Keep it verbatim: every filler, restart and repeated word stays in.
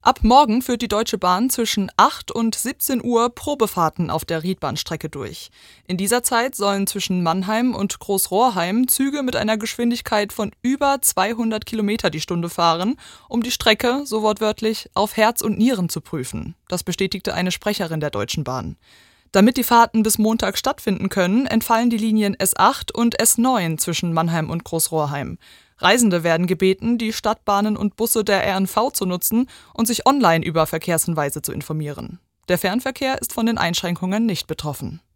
Ab morgen führt die Deutsche Bahn zwischen acht und siebzehn Uhr Probefahrten auf der Riedbahnstrecke durch. In dieser Zeit sollen zwischen Mannheim und Großrohrheim Züge mit einer Geschwindigkeit von über zweihundert Kilometer die Stunde fahren, um die Strecke, so wortwörtlich, auf Herz und Nieren zu prüfen. Das bestätigte eine Sprecherin der Deutschen Bahn. Damit die Fahrten bis Montag stattfinden können, entfallen die Linien S acht und S neun zwischen Mannheim und Großrohrheim. Reisende werden gebeten, die Stadtbahnen und Busse der R N V zu nutzen und sich online über Verkehrshinweise zu informieren. Der Fernverkehr ist von den Einschränkungen nicht betroffen.